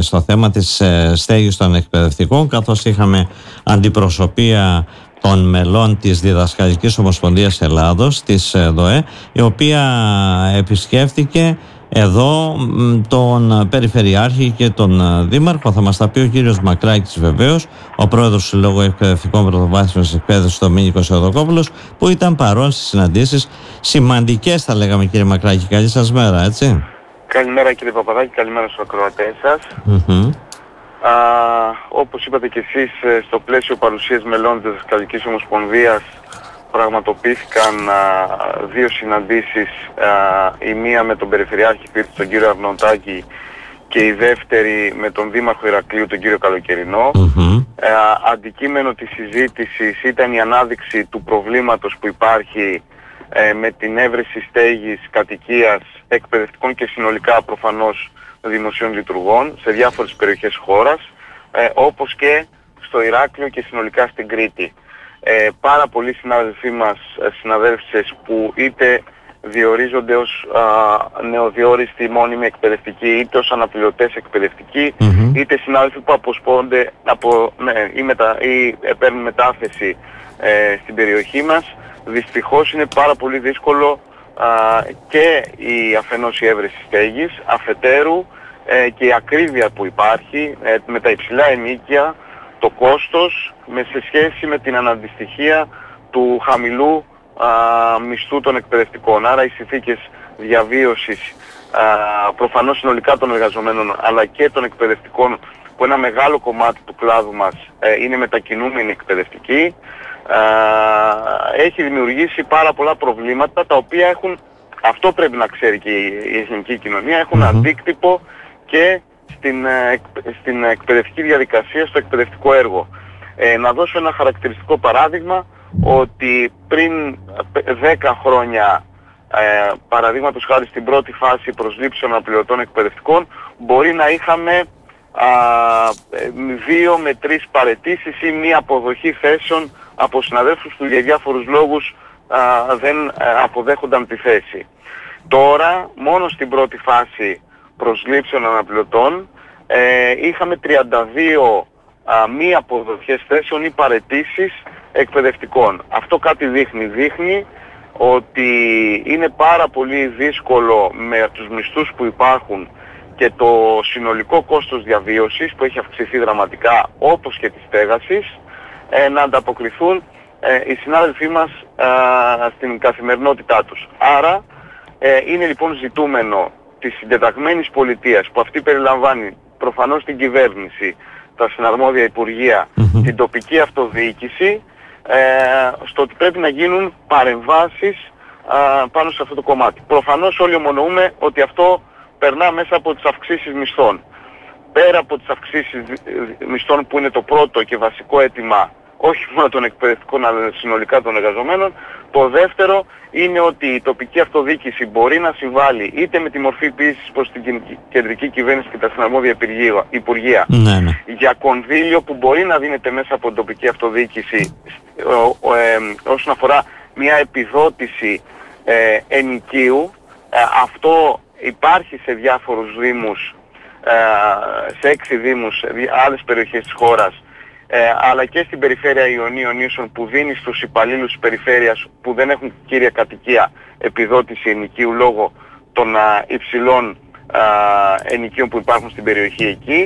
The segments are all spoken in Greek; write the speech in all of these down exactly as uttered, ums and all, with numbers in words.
στο θέμα της στέγης των εκπαιδευτικών, καθώς είχαμε αντιπροσωπεία των μελών της Διδασκαλικής Ομοσπονδίας Ελλάδος, της ΔΟΕ, η οποία επισκέφθηκε εδώ τον Περιφερειάρχη και τον Δήμαρχο. Θα μας τα πει ο κύριος Μακράκης βεβαίως, ο πρόεδρος του Συλλόγου Εκπαιδευτικών Πρωτοβάθμιας Εκπαίδευσης Δομήνικος Θεοδοκόπουλος, που ήταν παρόν στις συναντήσεις σημαντικές, θα λέγαμε, κύριε Μακράκη. Καλή σας μέρα, έτσι. Καλημέρα κύριε Παπαδάκη, καλημέρα στους ακροατές σας. Mm-hmm. Α, όπως είπατε και εσείς, στο πλαίσιο παρουσίας μελών της Διδασκαλικής Ομοσπονδίας πραγματοποιήθηκαν α, δύο συναντήσεις, α, η μία με τον Περιφερειάρχη Κρήτης, τον κύριο Αρνοντάκη, και η δεύτερη με τον Δήμαρχο Ηρακλείου, τον κύριο Καλοκαιρινό. Mm-hmm. Α, αντικείμενο της συζήτησης ήταν η ανάδειξη του προβλήματος που υπάρχει ε, με την έβρεση στέγης, κατοικίας, εκπαιδευτικών και συνολικά προφανώς δημοσίων λειτουργών σε διάφορες περιοχές χώρας, ε, όπως και στο Ηράκλειο και συνολικά στην Κρήτη. Ε, πάρα πολλοί συνάδελφοί μας, συναδέλφισες, που είτε διορίζονται ως α, νεοδιόριστοι μόνιμοι εκπαιδευτικοί, είτε ως αναπληρωτές εκπαιδευτικοί, mm-hmm. είτε συνάδελφοι που αποσπώνται από, ναι, ή, μετα, ή παίρνουν μετάθεση ε, στην περιοχή μας. Δυστυχώς είναι πάρα πολύ δύσκολο α, και η αφενός η έβρεση στέγης, αφετέρου ε, και η ακρίβεια που υπάρχει ε, με τα υψηλά ενοίκια, το κόστος με, σε σχέση με την αναντιστοιχεία του χαμηλού α, μισθού των εκπαιδευτικών. Άρα οι συνθήκες διαβίωσης α, προφανώς συνολικά των εργαζομένων, αλλά και των εκπαιδευτικών, που ένα μεγάλο κομμάτι του κλάδου μας ε, είναι μετακινούμενοι εκπαιδευτικοί, α, έχει δημιουργήσει πάρα πολλά προβλήματα, τα οποία έχουν, αυτό πρέπει να ξέρει και η εθνική κοινωνία, έχουν mm-hmm. αντίκτυπο και στην, στην εκπαιδευτική διαδικασία, στο εκπαιδευτικό έργο. Ε, να δώσω ένα χαρακτηριστικό παράδειγμα, ότι πριν δέκα χρόνια, ε, παραδείγματος χάρη στην πρώτη φάση προσλήψεων αναπληρωτών εκπαιδευτικών, μπορεί να είχαμε α, δύο με τρεις παραιτήσεις ή μία αποδοχή θέσεων από συναδέλφους που για διάφορους λόγους α, δεν α, αποδέχονταν τη θέση. Τώρα, μόνο στην πρώτη φάση προσλήψεων αναπληρωτών ε, είχαμε τριάντα δύο α, μη αποδοχές θέσεων ή παραιτήσεις εκπαιδευτικών. Αυτό κάτι δείχνει. Δείχνει ότι είναι πάρα πολύ δύσκολο με τους μισθούς που υπάρχουν και το συνολικό κόστος διαβίωσης που έχει αυξηθεί δραματικά, όπως και της στέγασης, ε, να ανταποκριθούν ε, οι συνάδελφοί μας ε, στην καθημερινότητά τους. Άρα ε, είναι λοιπόν ζητούμενο της συντεταγμένης πολιτείας, που αυτή περιλαμβάνει προφανώς την κυβέρνηση, τα συναρμόδια υπουργεία, mm-hmm. την τοπική αυτοδιοίκηση, ε, στο ότι πρέπει να γίνουν παρεμβάσεις α, πάνω σε αυτό το κομμάτι. Προφανώς όλοι ομονοούμε ότι αυτό περνά μέσα από τις αυξήσεις μισθών. Πέρα από τις αυξήσεις μισθών, που είναι το πρώτο και βασικό αίτημα όχι μόνο των εκπαιδευτικών αλλά συνολικά των εργαζομένων, το δεύτερο είναι ότι η τοπική αυτοδιοίκηση μπορεί να συμβάλλει είτε με τη μορφή ποιήσης προς την κεντρική κυβέρνηση και τα συναρμόδια υπουργεία, ναι, ναι. για κονδύλιο που μπορεί να δίνεται μέσα από την τοπική αυτοδιοίκηση ε, ε, όσον αφορά μια επιδότηση ε, ενοικίου. Ε, αυτό υπάρχει σε διάφορους δήμους, ε, σε έξι δήμους, σε άλλες περιοχές της χώρας, Ε, αλλά και στην περιφέρεια Ιωνίων Νήσων, που δίνει στους υπαλλήλους της περιφέρειας που δεν έχουν κύρια κατοικία επιδότηση ενοικίου λόγω των α, υψηλών α, ενοικίων που υπάρχουν στην περιοχή εκεί.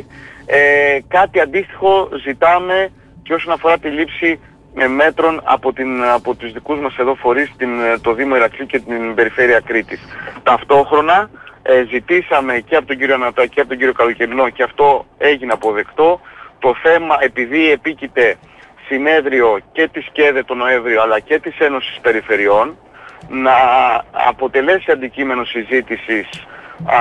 Ε, κάτι αντίστοιχο ζητάμε και όσον αφορά τη λήψη ε, μέτρων από, την, από τους δικούς μας εδώ φορείς, την, το Δήμο Ηρακλείου και την περιφέρεια Κρήτης. Ταυτόχρονα ε, ζητήσαμε και από τον κύριο Ανατάκη και από τον κύριο Καλοκαιρινό, και αυτό έγινε αποδεκτό, το θέμα, επειδή επίκειται συνέδριο και της ΚΕΔΕ τον Νοέμβριο αλλά και της Ένωσης Περιφερειών, να αποτελέσει αντικείμενο συζήτησης α,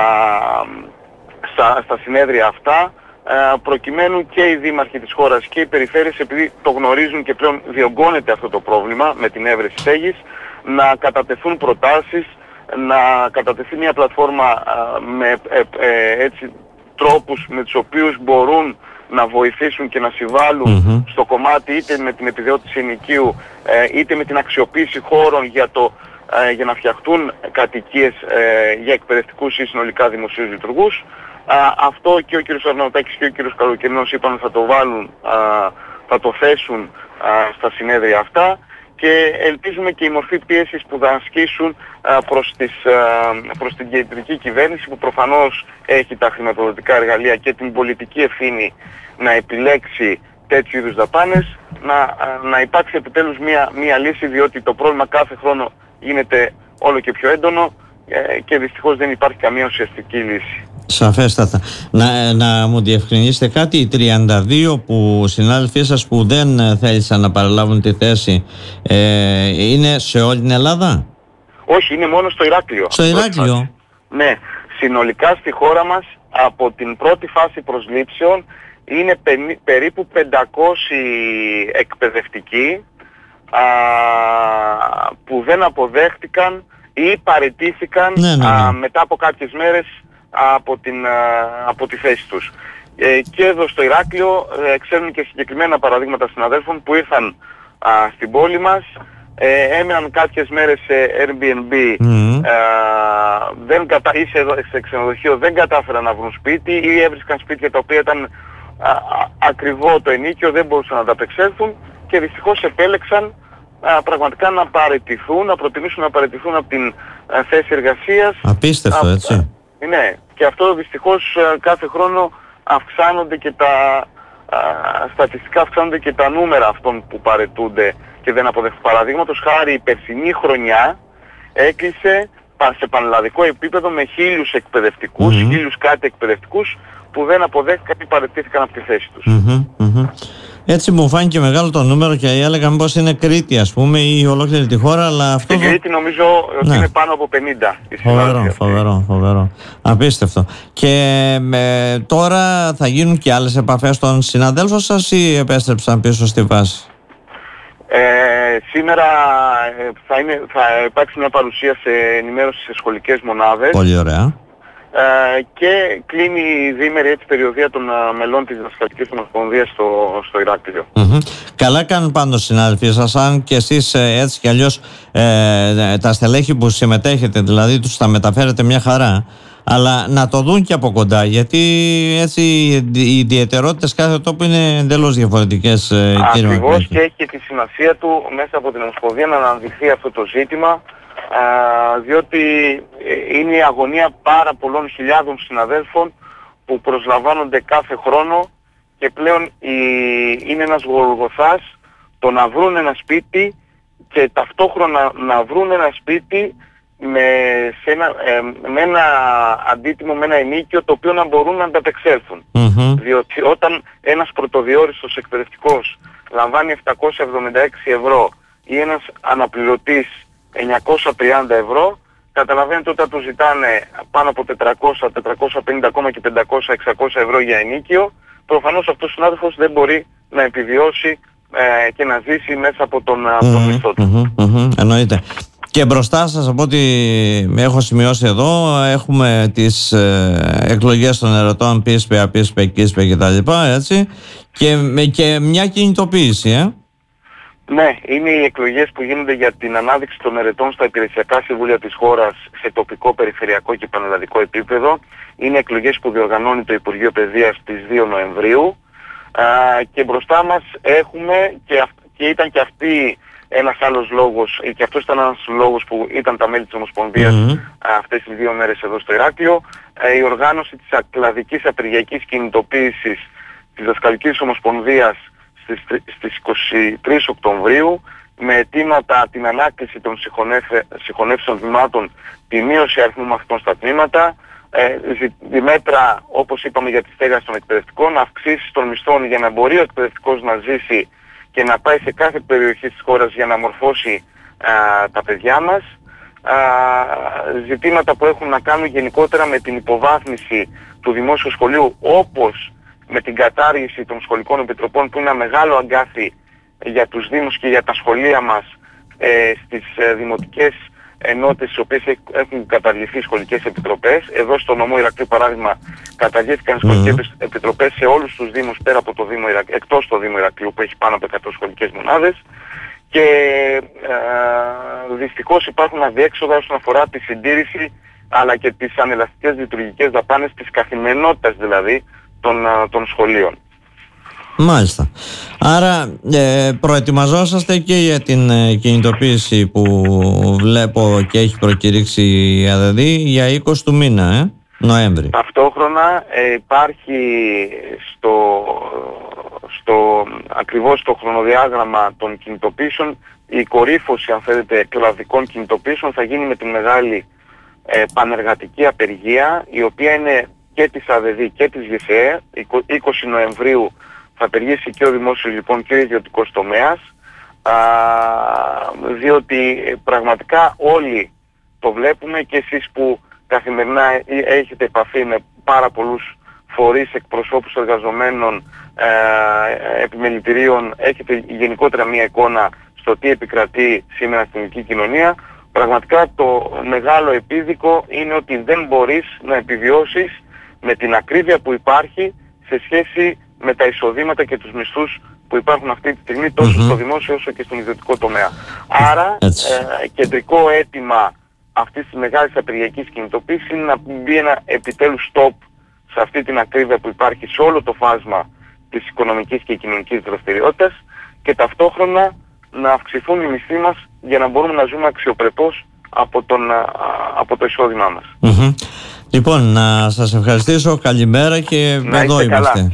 στα, στα συνέδρια αυτά, α, προκειμένου και οι δήμαρχοι της χώρας και οι περιφέρειες, επειδή το γνωρίζουν και πλέον διωγγώνεται αυτό το πρόβλημα με την έβρεση στέγης, να κατατεθούν προτάσεις, να κατατεθεί μια πλατφόρμα α, με ε, ε, έτσι, τρόπους με τους οποίους μπορούν να βοηθήσουν και να συμβάλλουν mm-hmm. στο κομμάτι είτε με την επιδότηση ενοικίου ε, είτε με την αξιοποίηση χώρων για, το, ε, για να φτιαχτούν κατοικίες ε, για εκπαιδευτικούς ή συνολικά δημοσίους λειτουργούς. Α, αυτό και ο κύριος Αρναουτάκης και ο κύριος Καλοκαιρινός είπαν θα το βάλουν, α, θα το θέσουν α, στα συνέδρια αυτά, και ελπίζουμε και η μορφή πίεσης που θα ασκήσουν α, προς, τις, α, προς την κεντρική κυβέρνηση, που προφανώς έχει τα χρηματοδοτικά εργαλεία και την πολιτική ευθύνη να επιλέξει τέτοιου είδους δαπάνες, να, να υπάρξει επιτέλους μία, μία λύση, διότι το πρόβλημα κάθε χρόνο γίνεται όλο και πιο έντονο ε, και δυστυχώς δεν υπάρχει καμία ουσιαστική λύση. Σαφέστατα. Να, να μου διευκρινίσετε κάτι, οι τριάντα δύο που συνάδελφοί σας που δεν θέλησαν να παραλάβουν τη θέση ε, είναι σε όλη την Ελλάδα? Όχι, είναι μόνο στο Ηράκλειο. Στο Ηράκλειο? Ναι, συνολικά στη χώρα μας από την πρώτη φάση προσλήψεων είναι πε, περίπου πεντακόσιοι εκπαιδευτικοί α, που δεν αποδέχτηκαν ή παραιτήθηκαν ναι, ναι, ναι. Α, μετά από κάποιες μέρες από, την, α, από τη θέση τους. Ε, και εδώ στο Ηράκλειο ε, ξέρουν και συγκεκριμένα παραδείγματα συναδέλφων που ήρθαν α, στην πόλη μας, ε, έμεναν κάποιες μέρες σε Airbnb mm. ε, δεν κατα... ή σε, σε ξενοδοχείο, δεν κατάφεραν να βρουν σπίτι ή έβρισκαν σπίτια τα οποία ήταν α, α, ακριβό το ενοίκιο, δεν μπορούσαν να ανταπεξέλθουν και δυστυχώς επέλεξαν α, πραγματικά να παραιτηθούν, να προτιμήσουν να παραιτηθούν από την α, θέση εργασίας. Απίστευτο, α, έτσι. Α, ναι, και αυτό δυστυχώς α, κάθε χρόνο αυξάνονται και τα α, στατιστικά αυξάνονται και τα νούμερα αυτών που παραιτούνται και δεν αποδέχονται. Παραδείγματος χάρη η περσινή χρονιά έκλεισε σε πανελλαδικό επίπεδο με χίλιους εκπαιδευτικούς, mm-hmm. χίλιους κάτι εκπαιδευτικούς που δεν αποδέχτηκαν ή παραιτήθηκαν από τη θέση τους. Mm-hmm, mm-hmm. Έτσι μου φάνηκε μεγάλο το νούμερο και έλεγα μήπως είναι Κρήτη ας πούμε ή ολόκληρη τη χώρα, αλλά αυτό... Στην Κρήτη νομίζω ότι ναι. είναι πάνω από πενήντα. Φοβερό, φοβερό, φοβερό. Απίστευτο. Και ε, τώρα θα γίνουν και άλλες επαφές των συναδέλφων σας ή επέστρεψαν πίσω στη βάση? Ε, σήμερα ε, θα, είναι, θα υπάρξει μια παρουσία σε ενημέρωση σε σχολικές μονάδες. Πολύ ωραία. Ε, και κλείνει η διήμερη έτσι περιοδία των α, μελών της Διδασκαλικής Ομοσπονδίας στο, στο Ηράκλειο. Mm-hmm. Καλά κάνουν πάντως συνάδελφοι σας, αν και εσείς ε, έτσι κι αλλιώς ε, τα στελέχη που συμμετέχετε, δηλαδή τους τα μεταφέρετε μια χαρά, αλλά να το δουν και από κοντά, γιατί έτσι οι ιδιαιτερότητες κάθε τόπου είναι εντελώς διαφορετικές. Ακριβώς, και έχει και τη σημασία του μέσα από την Ομοσπονδία να αναδειχθεί αυτό το ζήτημα, α, διότι είναι η αγωνία πάρα πολλών χιλιάδων συναδέλφων που προσλαμβάνονται κάθε χρόνο και πλέον η, είναι ένας γολγοθάς το να βρουν ένα σπίτι και ταυτόχρονα να βρουν ένα σπίτι με, σε ένα, ε, με ένα αντίτιμο, με ένα ενίκιο το οποίο να μπορούν να ανταπεξέλθουν. Mm-hmm. Διότι όταν ένας πρωτοδιόριστος εκπαιδευτικός λαμβάνει επτακόσια εβδομήντα έξι ευρώ ή ένας αναπληρωτής εννιακόσια τριάντα ευρώ, καταλαβαίνετε όταν του ζητάνε πάνω από τετρακόσια, τετρακόσια πενήντα, ακόμα και πεντακόσια, εξακόσια ευρώ για ενίκιο, προφανώς αυτός ο συνάδελφος δεν μπορεί να επιβιώσει ε, και να ζήσει μέσα από τον, mm-hmm, τον μισθό του. Mm-hmm, mm-hmm, εννοείται. Και μπροστά σας, από ό,τι έχω σημειώσει εδώ, έχουμε τις ε, εκλογές των ερωτών ΠΙΣΠΕ, ΑΠΙΣΠΕ, ΚΙΣΠΕ κτλ. Έτσι, και, και μια κινητοποίηση, ε. Ναι, είναι οι εκλογές που γίνονται για την ανάδειξη των ερετών στα υπηρεσιακά συμβούλια της χώρας σε τοπικό, περιφερειακό και πανελλαδικό επίπεδο. Είναι εκλογές που διοργανώνει το Υπουργείο Παιδείας στις δύο Νοεμβρίου α, και μπροστά μας έχουμε και, αυ- και ήταν και αυτή ένας άλλος λόγος, και αυτός ήταν ένας λόγος που ήταν τα μέλη της Ομοσπονδίας mm-hmm. αυτές τις δύο μέρες εδώ στο Ηράκλειο, η οργάνωση της κλαδικής απεργιακής κινητοποίησης της Διδασκαλικής Ομοσπονδίας στις, στις είκοσι τρεις Οκτωβρίου, με αιτήματα την ανάκληση των συγχωνεύσεων τμήματων, τη μείωση αριθμού μαθητών στα τμήματα, ε, τη μέτρα, όπως είπαμε, για τη στέγαση των εκπαιδευτικών, αυξήσεις των μισθών για να μπορεί ο εκπαιδευτικός να ζήσει και να πάει σε κάθε περιοχή της χώρας για να μορφώσει α, τα παιδιά μας. Α, ζητήματα που έχουν να κάνουν γενικότερα με την υποβάθμιση του δημόσιου σχολείου, όπως με την κατάργηση των σχολικών επιτροπών, που είναι ένα μεγάλο αγκάθι για τους δήμους και για τα σχολεία μας ε, στις ε, δημοτικές ενότητες στις οποίες έχουν καταργηθεί σχολικές επιτροπές. Εδώ στο νομό Ηρακλείου, παράδειγμα, καταργήθηκαν mm-hmm. σχολικές επιτροπές σε όλους τους δήμους πέρα από το Δήμο Ηρακλείου, εκτός το Δήμο Ηρακλείου που έχει πάνω από εκατό σχολικές μονάδες, και ε, δυστυχώς υπάρχουν αδιέξοδα όσον αφορά τη συντήρηση αλλά και τις ανελαστικές λειτουργικές δαπάνες της καθημερινότητας δηλαδή των, των σχολείων. Μάλιστα. Άρα ε, προετοιμαζόσαστε και για την ε, κινητοποίηση που βλέπω και έχει προκηρύξει η ΑΔΔ για είκοσι του μήνα, ε, Νοέμβρη. Ταυτόχρονα ε, υπάρχει στο, στο, ακριβώς στο χρονοδιάγραμμα των κινητοποίησεων η κορύφωση, αν θέλετε, κλαδικών κινητοποίησεων θα γίνει με τη μεγάλη ε, πανεργατική απεργία, η οποία είναι και της ΑΔΔ και της ΓΕΣΕ. είκοσι Νοεμβρίου θα απεργήσει και ο δημόσιος λοιπόν και ο ιδιωτικός τομέας, α, διότι πραγματικά όλοι το βλέπουμε, και εσείς που καθημερινά έχετε επαφή με πάρα πολλούς φορείς, εκπροσώπους εργαζομένων, ε, επιμελητηρίων, έχετε γενικότερα μια εικόνα στο τι επικρατεί σήμερα στην ελληνική κοινωνία. Πραγματικά το μεγάλο επίδικο είναι ότι δεν μπορείς να επιβιώσεις με την ακρίβεια που υπάρχει σε σχέση με τα εισοδήματα και τους μισθούς που υπάρχουν αυτή τη στιγμή τόσο mm-hmm. στο δημόσιο όσο και στον ιδιωτικό τομέα. Άρα ε, κεντρικό αίτημα αυτής της μεγάλης απεργιακής κινητοποίησης είναι να μπει ένα επιτέλους stop σε αυτή την ακρίβεια που υπάρχει σε όλο το φάσμα της οικονομικής και κοινωνικής δραστηριότητας, και ταυτόχρονα να αυξηθούν οι μισθοί μας για να μπορούμε να ζούμε αξιοπρεπώς από, τον, από το εισόδημά μας. Mm-hmm. Λοιπόν, να σας ευχαριστήσω, καλημέρα, και να εδώ είμαστε. Καλά.